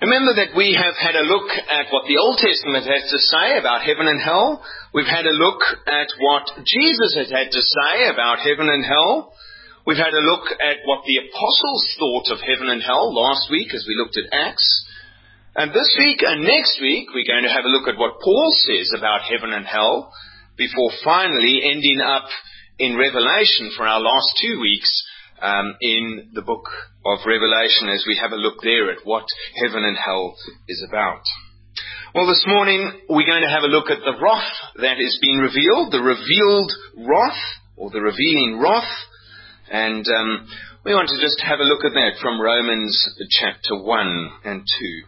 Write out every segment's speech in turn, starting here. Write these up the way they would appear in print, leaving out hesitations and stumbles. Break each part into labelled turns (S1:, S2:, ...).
S1: Remember that we have had a look at what the Old Testament has to say about heaven and hell. We've had a look at what Jesus has had to say about heaven and hell. We've had a look at what the apostles thought of heaven and hell last week as we looked at Acts. And this week and next week we're going to have a look at what Paul says about heaven and hell before finally ending up in Revelation for our last 2 weeks in the book of Revelation as we have a look there at what heaven and hell is about. Well, this morning we're going to have a look at the wrath that is being revealed, the revealed wrath, or the revealing wrath. And we want to just have a look at that from Romans chapter 1 and 2.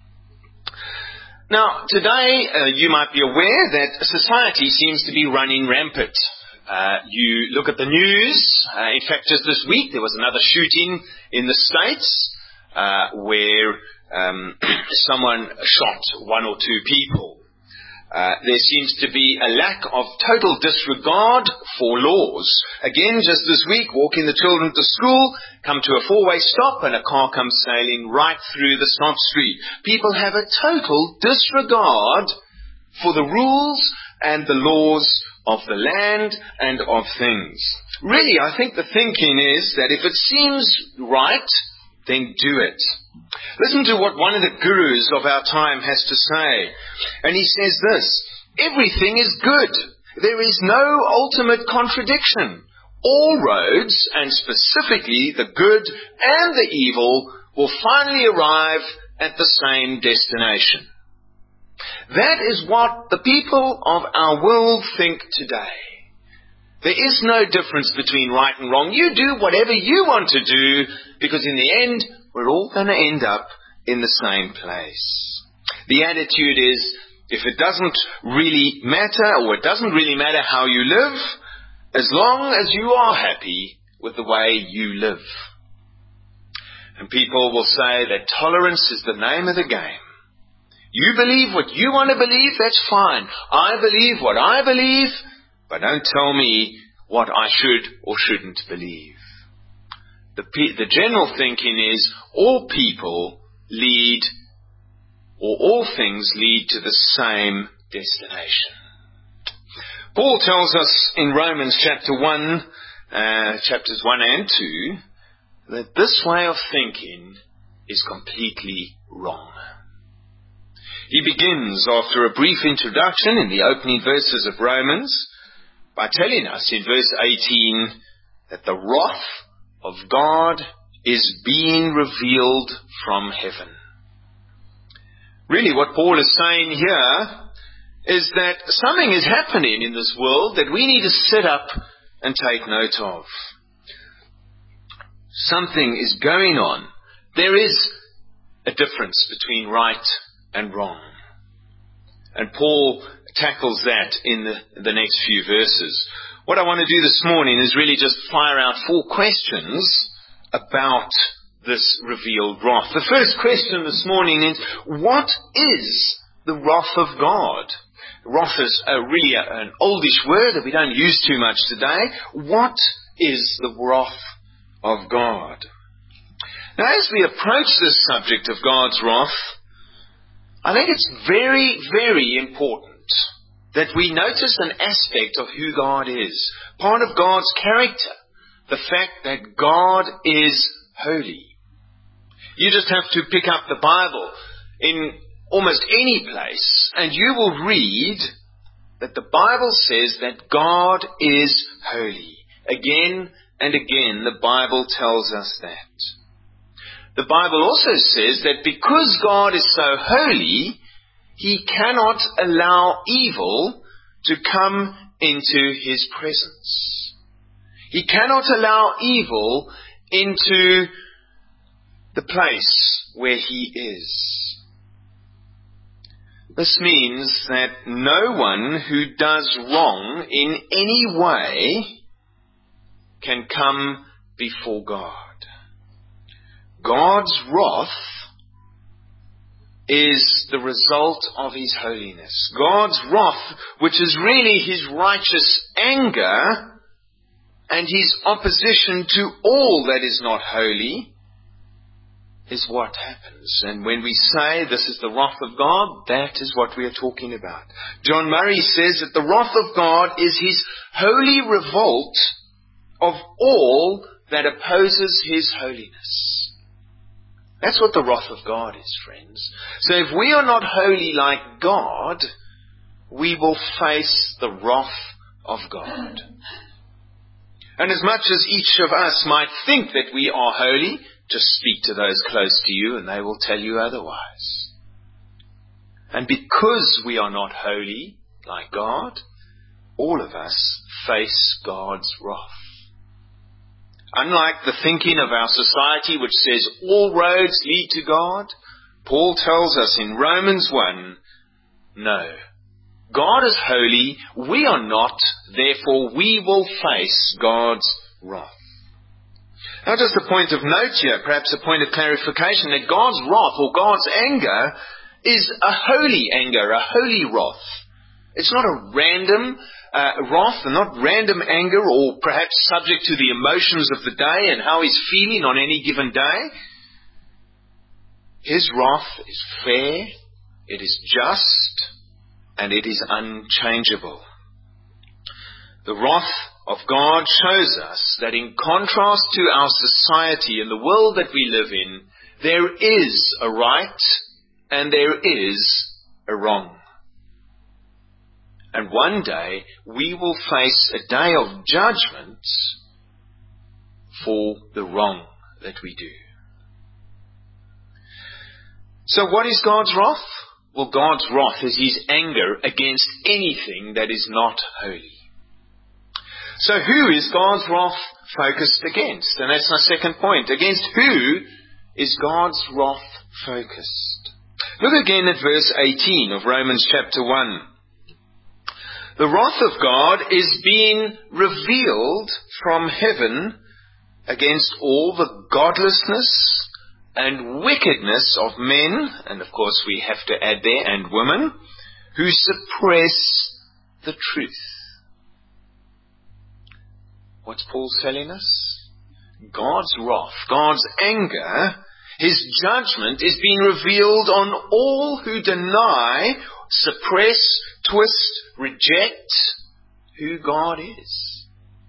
S1: Now, today you might be aware that society seems to be running rampant. You look at the news. In fact, just this week there was another shooting in the States where someone shot 1 or 2 people. There seems to be a lack of total disregard for laws. Again, just this week, walking the children to school, come to a 4-way stop and a car comes sailing right through the stop street. People have a total disregard for the rules and the laws of the land and of things. Really, I think the thinking is that if it seems right, then do it. Listen to what one of the gurus of our time has to say. And he says this: everything is good. There is no ultimate contradiction. All roads, and specifically the good and the evil, will finally arrive at the same destination. That is what the people of our world think today. There is no difference between right and wrong. You do whatever you want to do, because in the end, we're all going to end up in the same place. The attitude is, if it doesn't really matter, or it doesn't really matter how you live, as long as you are happy with the way you live. And people will say that tolerance is the name of the game. You believe what you want to believe, that's fine. I believe what I believe, but don't tell me what I should or shouldn't believe. The general thinking is all people lead, or all things lead to the same destination. Paul tells us in Romans chapter 1, chapters 1 and 2, that this way of thinking is completely wrong. He begins, after a brief introduction in the opening verses of Romans, by telling us in verse 18 that the wrath of God is being revealed from heaven. Really, what Paul is saying here is that something is happening in this world that we need to sit up and take note of. Something is going on. There is a difference between right and wrong. And Paul tackles that in the next few verses. What I want to do this morning is really just fire out 4 questions about this revealed wrath. The first question this morning is, what is the wrath of God? Wrath is really an oldish word that we don't use too much today. What is the wrath of God? Now, as we approach this subject of God's wrath, I think it's very, very important that we notice an aspect of who God is. Part of God's character, the fact that God is holy. You just have to pick up the Bible in almost any place, and you will read that the Bible says that God is holy. Again and again, the Bible tells us that. The Bible also says that because God is so holy, He cannot allow evil to come into His presence. He cannot allow evil into the place where He is. This means that no one who does wrong in any way can come before God. God's wrath is the result of His holiness. God's wrath, which is really His righteous anger and His opposition to all that is not holy, is what happens. And when we say this is the wrath of God, that is what we are talking about. John Murray says that the wrath of God is His holy revolt of all that opposes His holiness. That's what the wrath of God is, friends. So if we are not holy like God, we will face the wrath of God. And as much as each of us might think that we are holy, just speak to those close to you and they will tell you otherwise. And because we are not holy like God, all of us face God's wrath. Unlike the thinking of our society which says all roads lead to God, Paul tells us in Romans 1, no, God is holy, we are not, therefore we will face God's wrath. Now just a point of note here, perhaps a point of clarification, that God's wrath or God's anger is a holy anger, a holy wrath. It's not a random wrath and not random anger or perhaps subject to the emotions of the day and how he's feeling on any given day. His wrath is fair, it is just, and it is unchangeable. The wrath of God shows us that in contrast to our society and the world that we live in, there is a right and there is a wrong. And one day we will face a day of judgment for the wrong that we do. So what is God's wrath? Well, God's wrath is His anger against anything that is not holy. So who is God's wrath focused against? And that's my second point. Against who is God's wrath focused? Look again at verse 18 of Romans chapter 1. The wrath of God is being revealed from heaven against all the godlessness and wickedness of men, and of course we have to add there, and women, who suppress the truth. What's Paul telling us? God's wrath, God's anger, His judgment is being revealed on all who deny, suppress, twist, reject who God is.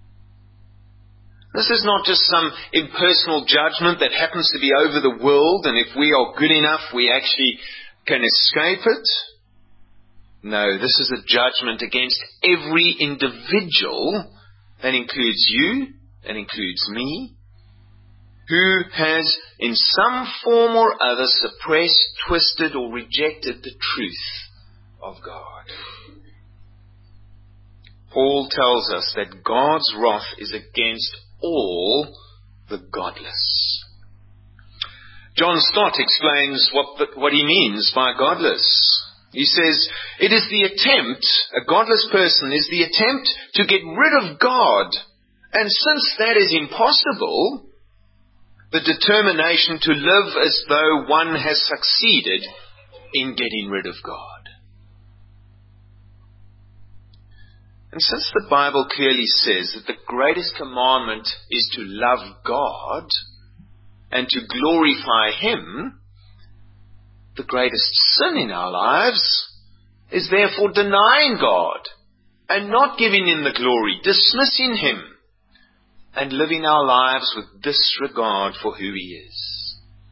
S1: This is not just some impersonal judgment that happens to be over the world, and if we are good enough, we actually can escape it. No, this is a judgment against every individual. That includes you, that includes me, who has in some form or other suppressed, twisted, or rejected the truth of God. Paul tells us that God's wrath is against all the godless. John Stott explains what he means by godless. He says, it is the attempt, a godless person is the attempt to get rid of God. And since that is impossible, the determination to live as though one has succeeded in getting rid of God. And since the Bible clearly says that the greatest commandment is to love God and to glorify Him, the greatest sin in our lives is therefore denying God and not giving Him the glory, dismissing Him, and living our lives with disregard for who He is.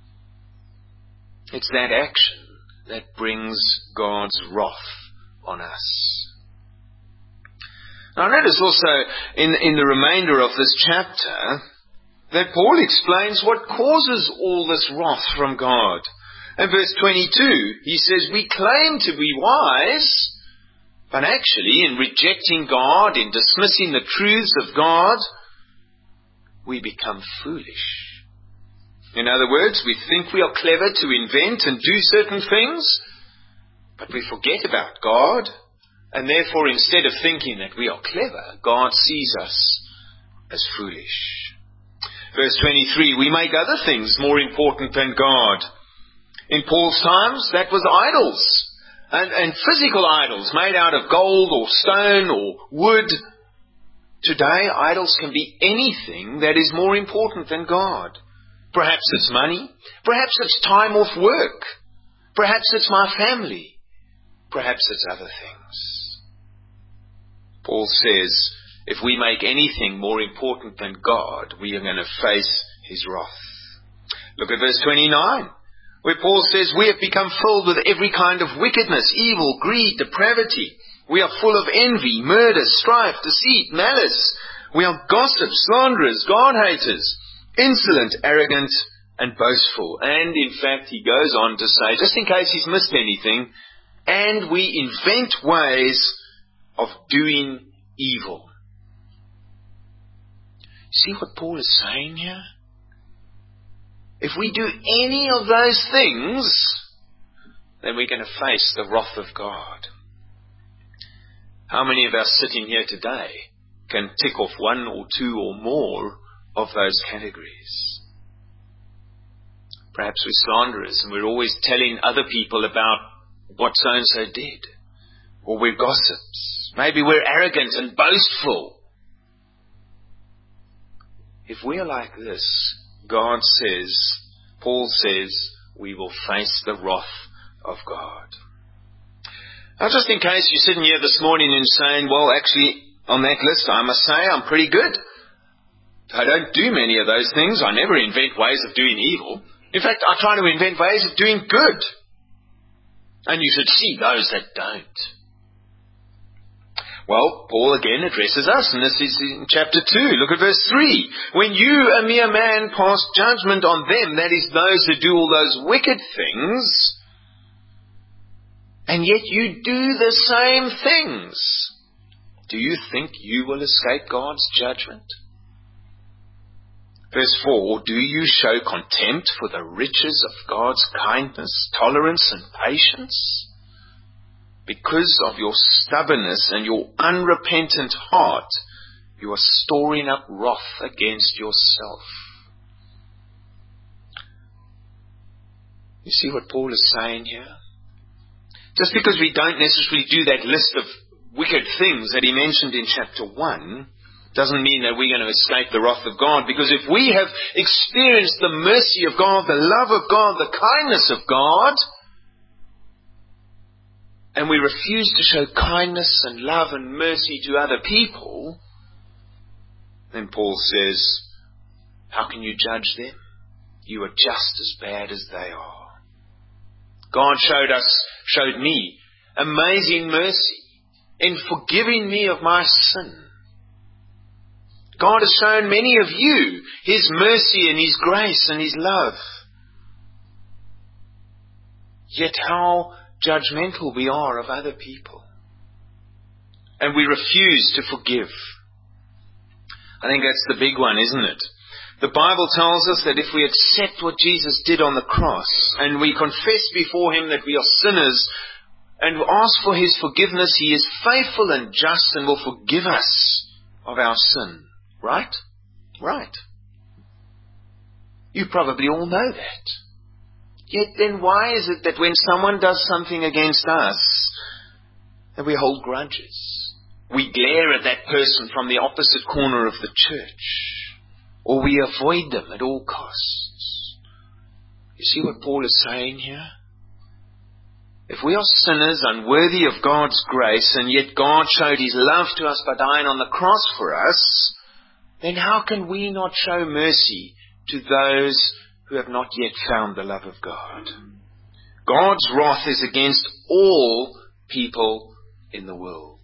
S1: It's that action that brings God's wrath on us. Now notice also in the remainder of this chapter that Paul explains what causes all this wrath from God. In verse 22, he says, we claim to be wise, but actually in rejecting God, in dismissing the truths of God, we become foolish. In other words, we think we are clever to invent and do certain things, but we forget about God, and therefore instead of thinking that we are clever, God sees us as foolish. Verse 23, we make other things more important than God. In Paul's times, that was idols, and physical idols made out of gold or stone or wood. Today, idols can be anything that is more important than God. Perhaps it's money. Perhaps it's time off work. Perhaps it's my family. Perhaps it's other things. Paul says, if we make anything more important than God, we are going to face His wrath. Look at verse 29, where Paul says, we have become filled with every kind of wickedness, evil, greed, depravity. We are full of envy, murder, strife, deceit, malice. We are gossips, slanderers, God-haters, insolent, arrogant, and boastful. And in fact, he goes on to say, just in case he's missed anything, and we invent ways of doing evil. See what Paul is saying here? If we do any of those things, then we're going to face the wrath of God. How many of us sitting here today can tick off one or two or more of those categories? Perhaps we're slanderers and we're always telling other people about what so-and-so did. Or we're gossips. Maybe we're arrogant and boastful. If we're like this, God says, Paul says, we will face the wrath of God. Now, just in case you're sitting here this morning and saying, well, actually, on that list, I must say I'm pretty good. I don't do many of those things. I never invent ways of doing evil. In fact, I try to invent ways of doing good. And you should see those that don't. Well, Paul again addresses us, and this is in chapter 2. Look at verse 3. When you, a mere man, pass judgment on them, that is, those who do all those wicked things, and yet you do the same things, do you think you will escape God's judgment? Verse 4, do you show contempt for the riches of God's kindness, tolerance, and patience? Because of your stubbornness and your unrepentant heart, you are storing up wrath against yourself. You see what Paul is saying here? Just because we don't necessarily do that list of wicked things that he mentioned in chapter 1, doesn't mean that we're going to escape the wrath of God. Because if we have experienced the mercy of God, the love of God, the kindness of God, and we refuse to show kindness and love and mercy to other people, then Paul says, how can you judge them? You are just as bad as they are. God showed me amazing mercy in forgiving me of my sin. God has shown many of you His mercy and His grace and His love. Yet how judgmental we are of other people. And we refuse to forgive. I think that's the big one, isn't it? The Bible tells us that if we accept what Jesus did on the cross, and we confess before Him that we are sinners, and ask for His forgiveness, He is faithful and just and will forgive us of our sin. Right? Right. You probably all know that. Yet then why is it that when someone does something against us, that we hold grudges? We glare at that person from the opposite corner of the church. Or we avoid them at all costs. You see what Paul is saying here? If we are sinners unworthy of God's grace, and yet God showed His love to us by dying on the cross for us, then how can we not show mercy to those who have not yet found the love of God? God's wrath is against all people in the world.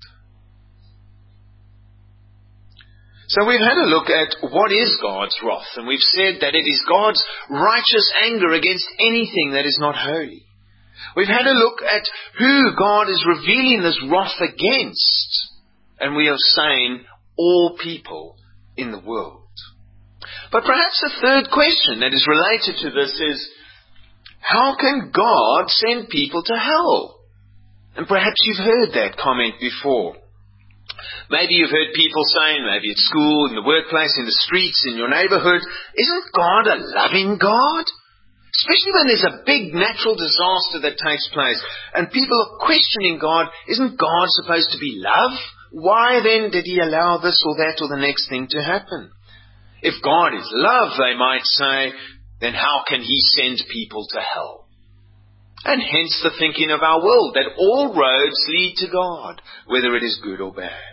S1: So we've had a look at what is God's wrath, and we've said that it is God's righteous anger against anything that is not holy. We've had a look at who God is revealing this wrath against, and we are saying all people in the world. But perhaps a third question that is related to this is, how can God send people to hell? And perhaps you've heard that comment before. Maybe you've heard people saying, maybe at school, in the workplace, in the streets, in your neighborhood, isn't God a loving God? Especially when there's a big natural disaster that takes place and people are questioning God, isn't God supposed to be love? Why then did He allow this or that or the next thing to happen? If God is love, they might say, then how can He send people to hell? And hence the thinking of our world, that all roads lead to God, whether it is good or bad.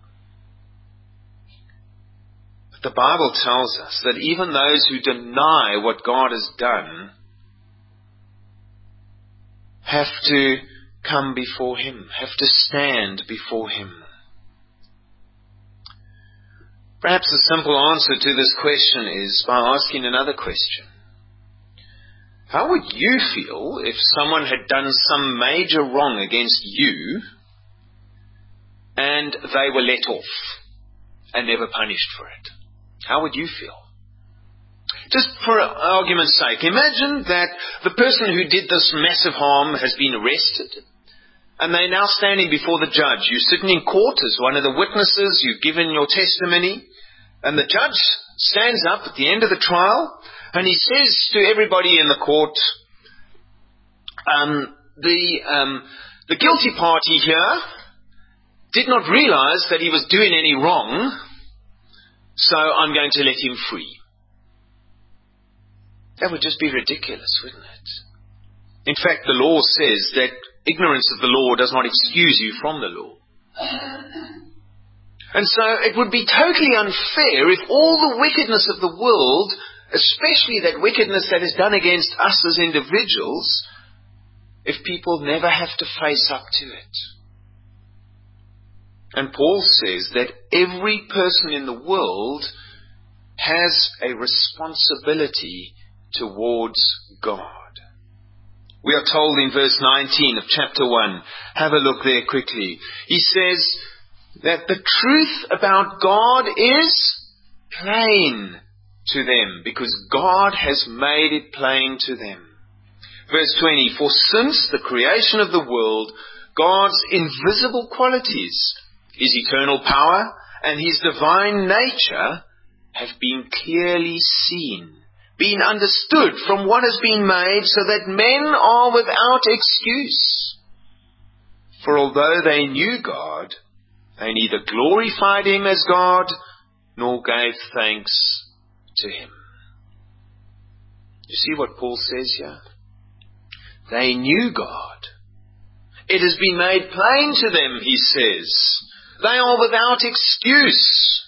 S1: But the Bible tells us that even those who deny what God has done have to come before Him, have to stand before Him. Perhaps the simple answer to this question is by asking another question. How would you feel if someone had done some major wrong against you and they were let off and never punished for it? How would you feel? Just for argument's sake, imagine that the person who did this massive harm has been arrested and they're now standing before the judge. You're sitting in court as one of the witnesses, you've given your testimony, and the judge stands up at the end of the trial and he says to everybody in the court, the guilty party here did not realize that he was doing any wrong, so I'm going to let him free. That would just be ridiculous, wouldn't it? In fact, the law says that ignorance of the law does not excuse you from the law. And so it would be totally unfair if all the wickedness of the world, especially that wickedness that is done against us as individuals, if people never have to face up to it. And Paul says that every person in the world has a responsibility towards God. We are told in verse 19 of chapter 1, have a look there quickly. He says that the truth about God is plain to them, because God has made it plain to them. Verse 20, for since the creation of the world, God's invisible qualities, His eternal power and His divine nature have been clearly seen, been understood from what has been made, so that men are without excuse. For although they knew God, they neither glorified Him as God, nor gave thanks to Him. You see what Paul says here? They knew God. It has been made plain to them, he says. They are without excuse.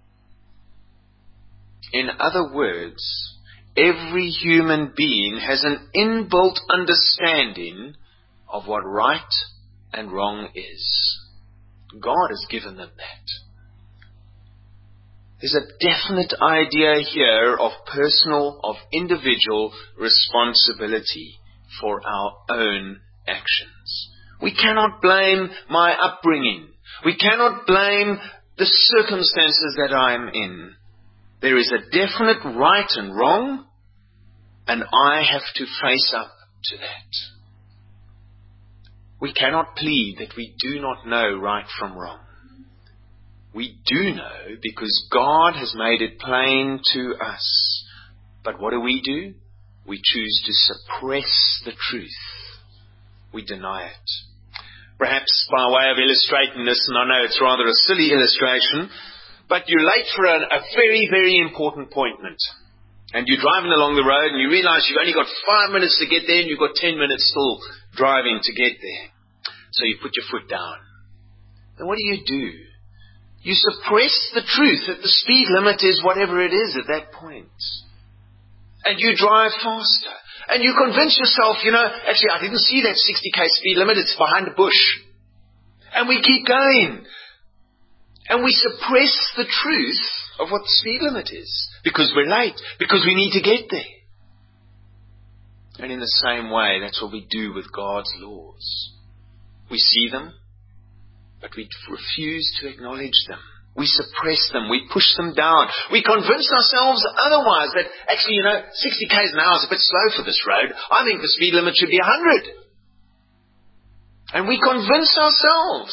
S1: In other words, every human being has an inbuilt understanding of what right and wrong is. God has given them that. There's a definite idea here of personal, of individual responsibility for our own actions. We cannot blame my upbringing. We cannot blame the circumstances that I am in. There is a definite right and wrong, and I have to face up to that. We cannot plead that we do not know right from wrong. We do know because God has made it plain to us. But what do? We choose to suppress the truth. We deny it. Perhaps by way of illustrating this, and I know it's rather a silly illustration, but you're late for a very, very important appointment. And you're driving along the road and you realize you've only got 5 minutes to get there and you've got 10 minutes still driving to get there. So you put your foot down. And what do? You suppress the truth that the speed limit is whatever it is at that point. And you drive faster. And you convince yourself, actually I didn't see that 60k speed limit, it's behind a bush. And we keep going. And we suppress the truth of what the speed limit is. Because we're late. Because we need to get there. And in the same way, that's what we do with God's laws. We see them, but we refuse to acknowledge them. We suppress them. We push them down. We convince ourselves otherwise that actually, 60 k's an hour is a bit slow for this road. I think the speed limit should be 100. And we convince ourselves.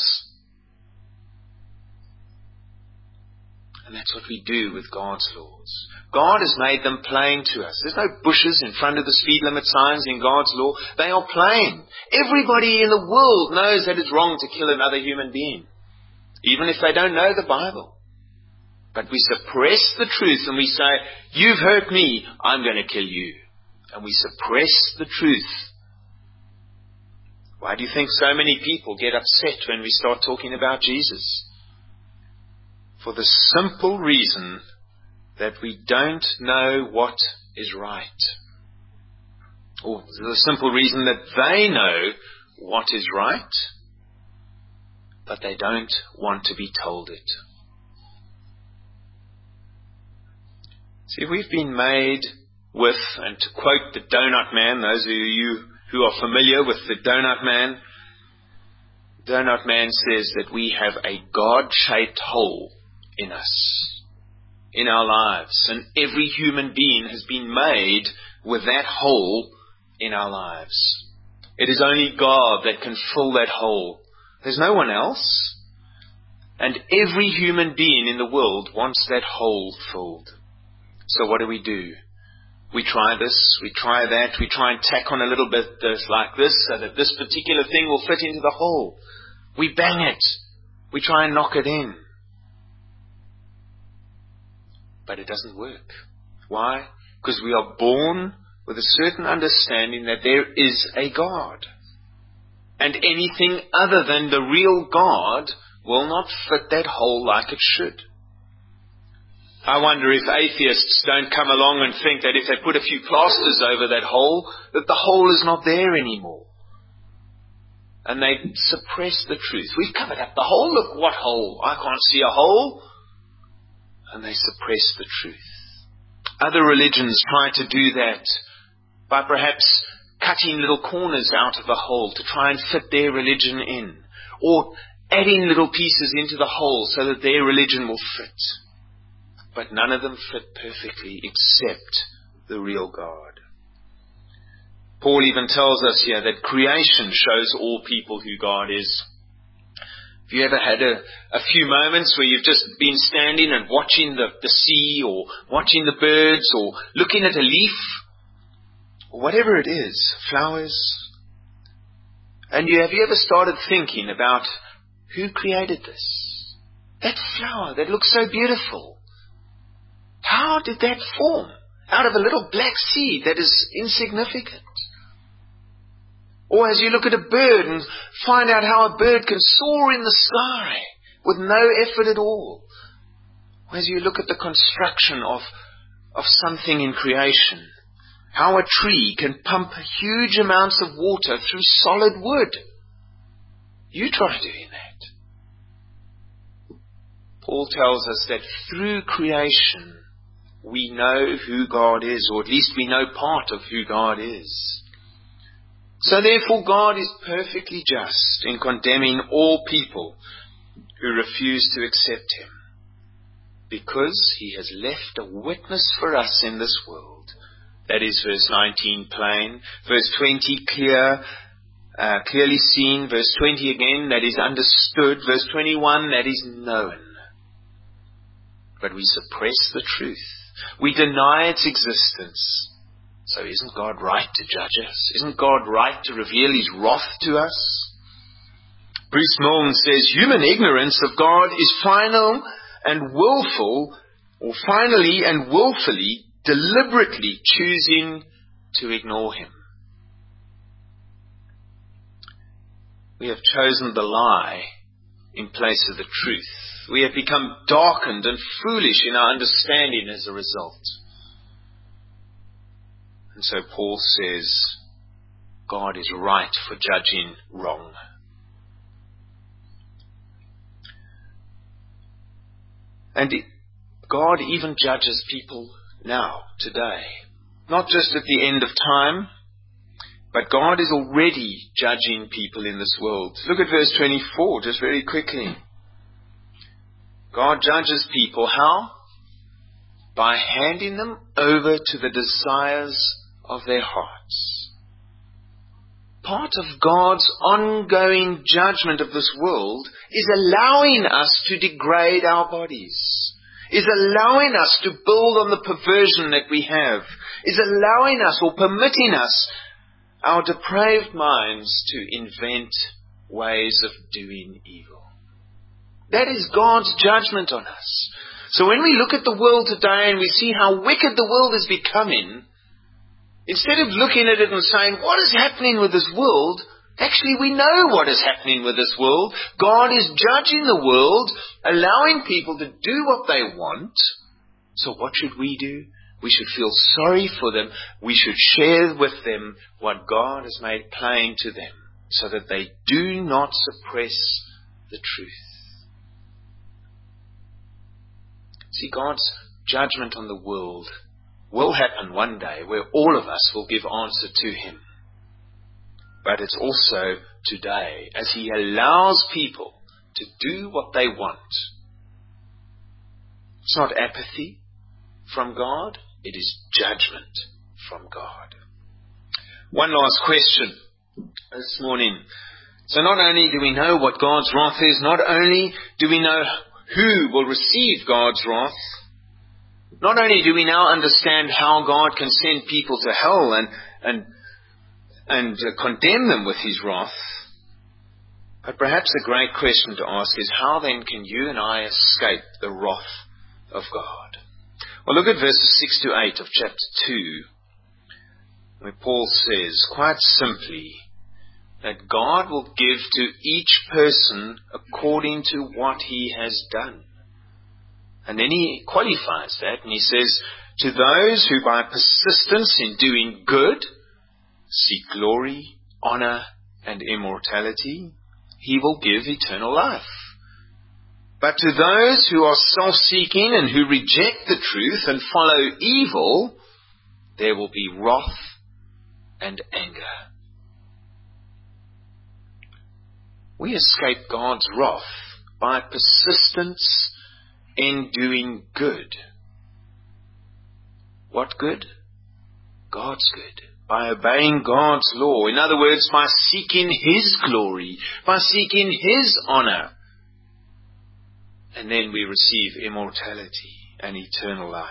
S1: And that's what we do with God's laws. God has made them plain to us. There's no bushes in front of the speed limit signs in God's law. They are plain. Everybody in the world knows that it's wrong to kill another human being, even if they don't know the Bible. But we suppress the truth and we say, you've hurt me, I'm going to kill you. and we suppress the truth. Why do you think so many people get upset when we start talking about Jesus? For the simple reason that we don't know what is right. Or the simple reason that they know what is right, but they don't want to be told it. See, we've been made with, and to quote the Donut Man, those of you who are familiar with the Donut Man says that we have a God-shaped hole in us, in our lives. And every human being has been made with that hole in our lives. It is only God that can fill that hole. There's no one else. And every human being in the world wants that hole filled. So what do? We try this, we try that, we try and tack on a little bit like this so that this particular thing will fit into the hole. We bang it. We try and knock it in. But it doesn't work. Why? Because we are born with a certain understanding that there is a God. And anything other than the real God will not fit that hole like it should. I wonder if atheists don't come along and think that if they put a few plasters over that hole the hole is not there anymore. And they suppress the truth. We've covered up the hole. Look, what hole? I can't see a hole. And they suppress the truth. Other religions try to do that by perhaps cutting little corners out of the hole to try and fit their religion in, or adding little pieces into the hole so that their religion will fit. But none of them fit perfectly except the real God. Paul even tells us here that creation shows all people who God is. Have you ever had a few moments where you've just been standing and watching the sea, or watching the birds, or looking at a leaf, or whatever it is, flowers? And have you ever started thinking about who created this? That flower that looks so beautiful. How did that form out of a little black seed that is insignificant? Or as you look at a bird and find out how a bird can soar in the sky with no effort at all. Or as you look at the construction of something in creation, how a tree can pump huge amounts of water through solid wood. You try doing that. Paul tells us that through creation we know who God is, or at least we know part of who God is. So therefore God is perfectly just in condemning all people who refuse to accept Him, because He has left a witness for us in this world. That is verse 19 plain, verse 20 clearly seen, verse 20 again, that is understood, verse 21, that is known. But we suppress the truth. We deny its existence. So isn't God right to judge us? Isn't God right to reveal His wrath to us? Bruce Milne says, human ignorance of God is finally and willfully, deliberately choosing to ignore Him. We have chosen the lie in place of the truth. We have become darkened and foolish in our understanding as a result. And so Paul says, God is right for judging wrong. And God even judges people now, today. Not just at the end of time, but God is already judging people in this world. Look at verse 24, just very quickly. God judges people how? By handing them over to the desires of their hearts. Part of God's ongoing judgment of this world is allowing us to degrade our bodies, is allowing us to build on the perversion that we have, is allowing us or permitting us, our depraved minds, to invent ways of doing evil. That is God's judgment on us. So when we look at the world today and we see how wicked the world is becoming, Instead of looking at it and saying, what is happening with this world? Actually, we know what is happening with this world. God is judging the world, allowing people to do what they want. So what should we do? We should feel sorry for them. We should share with them what God has made plain to them, so that they do not suppress the truth. See, God's judgment on the world will happen one day, where all of us will give answer to Him. But it's also today, as He allows people to do what they want. It's not apathy from God, it is judgment from God. One last question this morning. So not only do we know what God's wrath is, not only do we know who will receive God's wrath, not only do we now understand how God can send people to hell and condemn them with His wrath, but perhaps the great question to ask is, how then can you and I escape the wrath of God? Well, look at verses 6 to 8 of chapter 2, where Paul says, quite simply, that God will give to each person according to what he has done. And then he qualifies that, and he says, to those who by persistence in doing good seek glory, honor, and immortality, He will give eternal life. But to those who are self-seeking and who reject the truth and follow evil, there will be wrath and anger. We escape God's wrath by persistence in doing good. What good? God's good. By obeying God's law. In other words, by seeking His glory, by seeking His honor. And then we receive immortality and eternal life.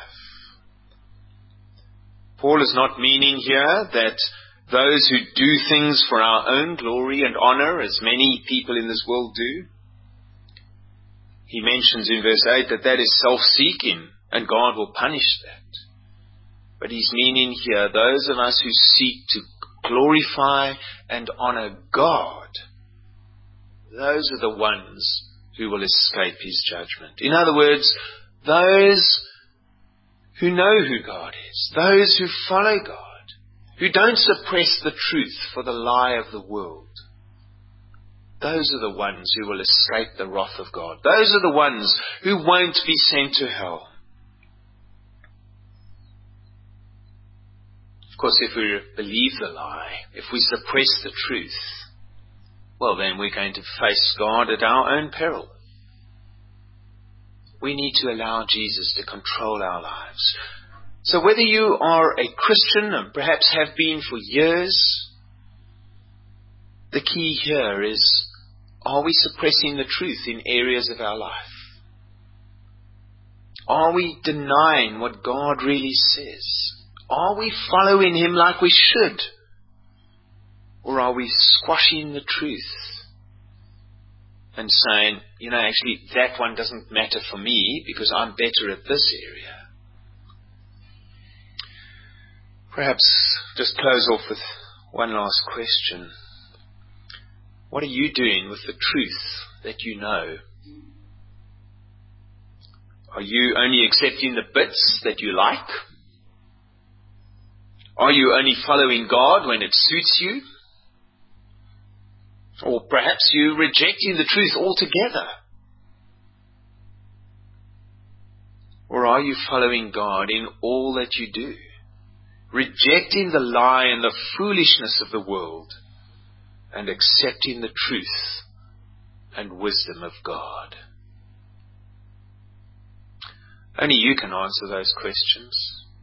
S1: Paul is not meaning here that those who do things for our own glory and honor, as many people in this world do, he mentions in verse 8 that that is self-seeking and God will punish that. But he's meaning here those of us who seek to glorify and honor God, those are the ones who will escape His judgment. In other words, those who know who God is, those who follow God, who don't suppress the truth for the lie of the world. Those are the ones who will escape the wrath of God. Those are the ones who won't be sent to hell. Of course, if we believe the lie, if we suppress the truth, well then we're going to face God at our own peril. We need to allow Jesus to control our lives. So whether you are a Christian and perhaps have been for years, the key here is, are we suppressing the truth in areas of our life? Are we denying what God really says? Are we following Him like we should? Or are we squashing the truth and saying, actually that one doesn't matter for me because I'm better at this area? Perhaps just close off with one last question. What are you doing with the truth that you know? Are you only accepting the bits that you like? Are you only following God when it suits you? Or perhaps you're rejecting the truth altogether? Or are you following God in all that you do, rejecting the lie and the foolishness of the world, and accepting the truth and wisdom of God? Only you can answer those questions.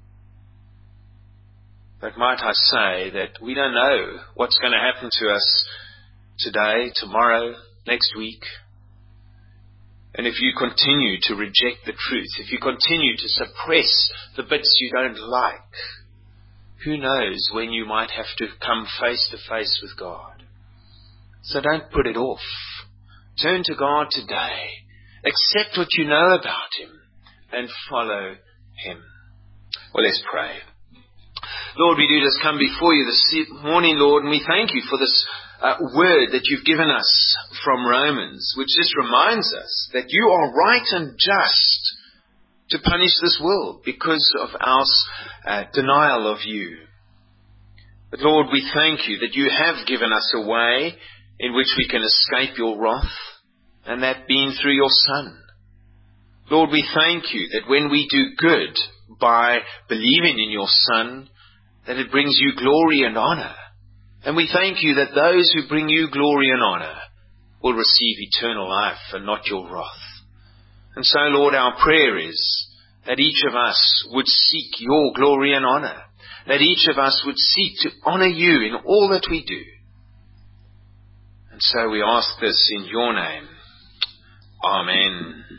S1: But might I say that we don't know what's going to happen to us today, tomorrow, next week. And if you continue to reject the truth, if you continue to suppress the bits you don't like, who knows when you might have to come face to face with God. So don't put it off. Turn to God today. Accept what you know about Him and follow Him. Well, let's pray. Lord, we do just come before you this morning, Lord, and we thank you for this word that you've given us from Romans, which just reminds us that you are right and just to punish this world because of our denial of you. But Lord, we thank you that you have given us a way in which we can escape your wrath, and that being through your Son. Lord, we thank you that when we do good by believing in your Son, that it brings you glory and honor. And we thank you that those who bring you glory and honor will receive eternal life and not your wrath. And so, Lord, our prayer is that each of us would seek your glory and honor, that each of us would seek to honor you in all that we do. And so we ask this in your name. Amen.